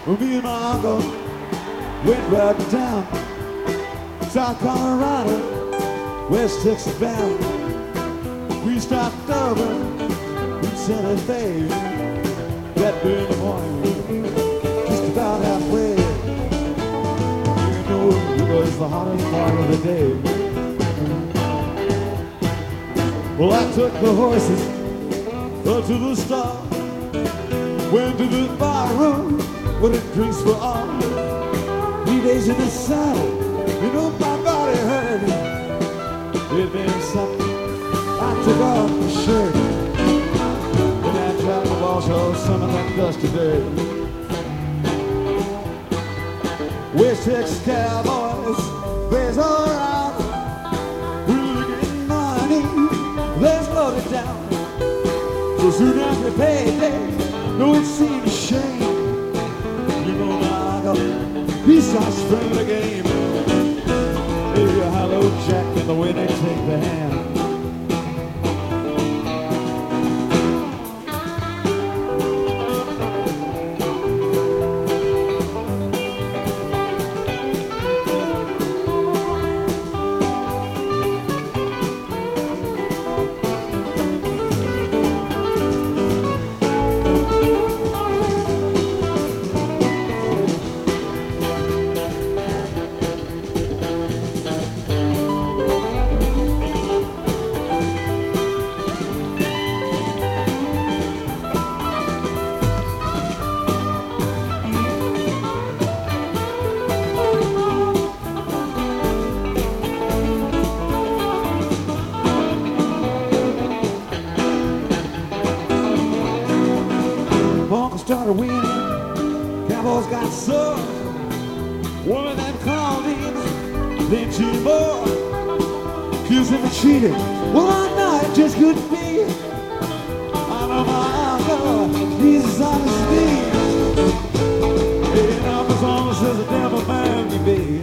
Me and my uncle went right down South Colorado, West Texas Valley. We stopped over in Santa Fe that early morning, just about halfway. You know it's the hottest part of the day. Well, I took the horses up to the stall, went to the bar room where the drinks were on. 3 days in the saddle, you know my body hurt. It meant something. I took off the shirt, and I tried to wash off some of that dusty dirt. West Texas cowboys, there's all around. We're getting money, let's load it down. So soon after payday, no, it seemed a shame. You know now, he starts playing the game. Hey, hello, Jack, and the way they take the hand. Started winning, cowboys got sore. One of them called in, then two more. Accused him of cheating. Well, I know it just couldn't be. I know my uncle, he's as honest as me. Hey, I'm as honest as a devil man can be.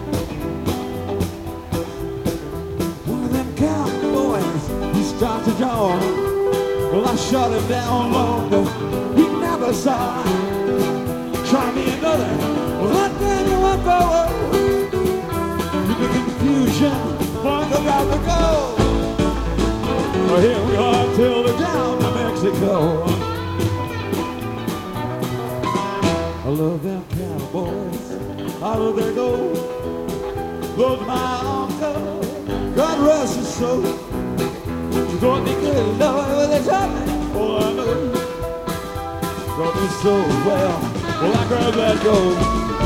One of them cowboys, he started to jaw. Well, I shot him down longer. He never saw. Try me another. Well, then you won't go. In the confusion, one about to go. Well, here we are till the down to Mexico. I love them cowboys. I love their gold. Love my uncle. God rest his soul. You don't think good, Lord, with a time. Oh, I know. Got me so well. Well, I grabbed that gold.